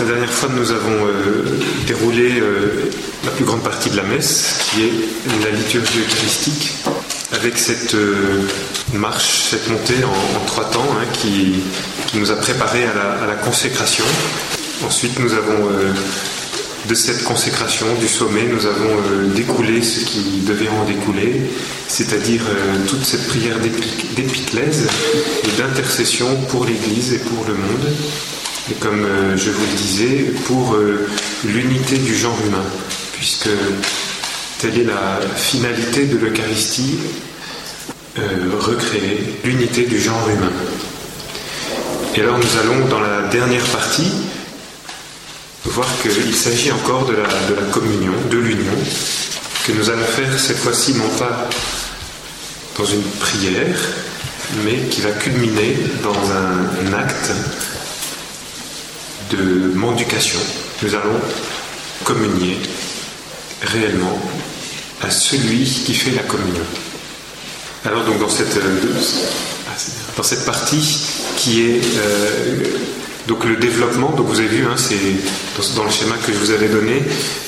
La dernière fois, nous avons déroulé la plus grande partie de la messe, qui est la liturgie eucharistique, avec cette marche, cette montée en 3 temps, qui nous a préparés à la consécration. Ensuite, nous avons, de cette consécration, du sommet, nous avons découlé ce qui devait en découler, c'est-à-dire toute cette prière d'épiclèse et d'intercession pour l'Église et pour le monde. Et comme je vous le disais, pour l'unité du genre humain, puisque telle est la finalité de l'Eucharistie, recréer l'unité du genre humain. Et alors nous allons, dans la dernière partie, voir qu'il s'agit encore de la communion, de l'union, que nous allons faire cette fois-ci non pas dans une prière, mais qui va culminer dans un acte de mendication. Nous allons communier réellement à celui qui fait la communion. Alors donc dans cette partie qui est donc le développement, donc vous avez vu, c'est dans le schéma que je vous avais donné,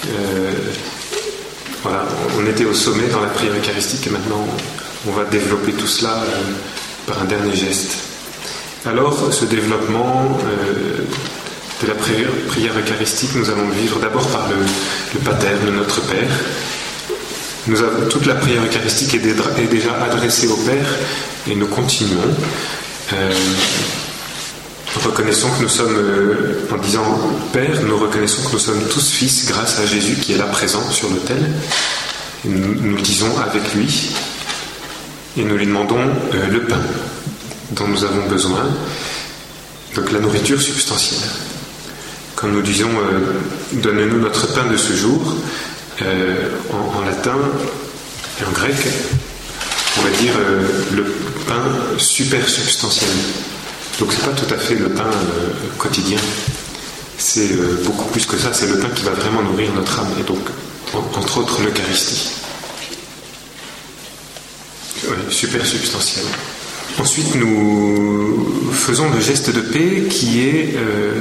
voilà, on était au sommet dans la prière eucharistique et maintenant on va développer tout cela par un dernier geste. Alors ce développement de la prière eucharistique, nous allons le vivre d'abord par le Pater, notre Père. Toute la prière eucharistique est déjà adressée au Père et nous continuons. Reconnaissons que nous sommes, en disant Père, nous reconnaissons que nous sommes tous fils grâce à Jésus qui est là présent sur l'autel. Nous le disons avec lui et nous lui demandons le pain dont nous avons besoin, donc la nourriture substantielle. Comme nous disons, donne-nous notre pain de ce jour, en latin et en grec, on va dire le pain super substantiel. Donc c'est pas tout à fait le pain quotidien, c'est beaucoup plus que ça, c'est le pain qui va vraiment nourrir notre âme, et donc entre autres l'Eucharistie. Oui, super substantiel. Ensuite nous faisons le geste de paix qui est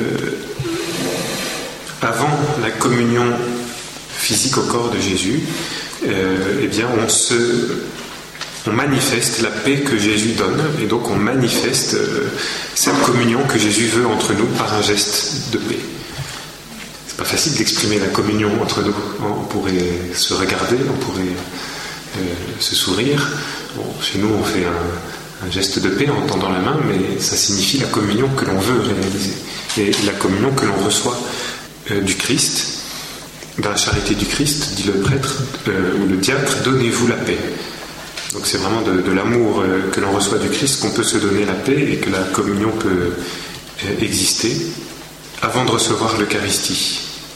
avant la communion physique au corps de Jésus, eh bien on manifeste la paix que Jésus donne, et donc on manifeste cette communion que Jésus veut entre nous par un geste de paix. C'est pas facile d'exprimer la communion entre nous. On pourrait se regarder, on pourrait se sourire. Bon, chez nous on fait un geste de paix en tendant la main, mais ça signifie la communion que l'on veut réaliser, et la communion que l'on reçoit du Christ. Dans la charité du Christ, dit le prêtre ou le diacre, donnez-vous la paix. Donc c'est vraiment de l'amour que l'on reçoit du Christ qu'on peut se donner la paix et que la communion peut exister avant de recevoir l'Eucharistie.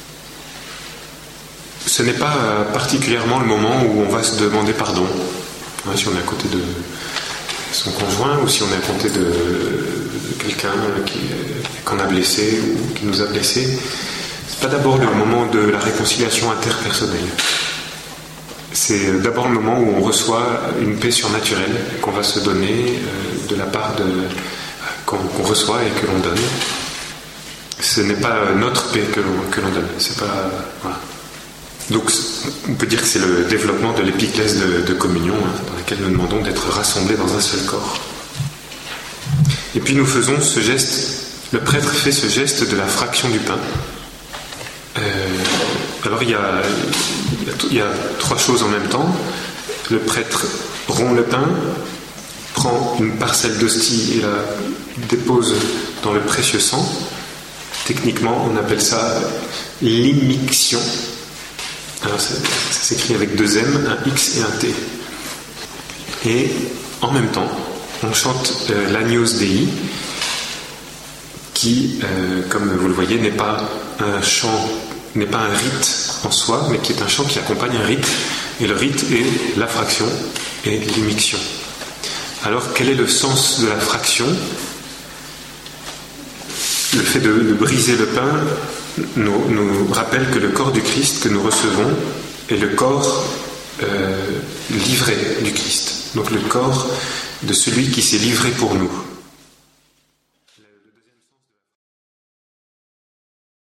Ce n'est pas particulièrement le moment où on va se demander pardon, si on est à côté de son conjoint ou si on est à côté de quelqu'un qu'on a blessé ou qui nous a blessés. C'est pas d'abord le moment de la réconciliation interpersonnelle. C'est d'abord le moment où on reçoit une paix surnaturelle qu'on va se donner de la part qu'on reçoit et que l'on donne. Ce n'est pas notre paix que l'on donne. C'est pas, voilà. Donc on peut dire que c'est le développement de l'épiclèse de communion, dans laquelle nous demandons d'être rassemblés dans un seul corps. Et puis nous faisons ce geste, le prêtre fait ce geste de la fraction du pain. Alors il y a 3 choses en même temps. Le prêtre rompt le pain, prend une parcelle d'hostie et la dépose dans le précieux sang. Techniquement, on appelle ça l'immixtion. Alors ça s'écrit avec 2 M, un X et un T. Et en même temps, on chante l'Agnus Dei, qui, comme vous le voyez, n'est pas un chant, n'est pas un rite en soi, mais qui est un chant qui accompagne un rite. Et le rite est la fraction et l'immixion. Alors, quel est le sens de la fraction ? Le fait de briser le pain nous rappelle que le corps du Christ que nous recevons est le corps livré du Christ. Donc le corps de celui qui s'est livré pour nous.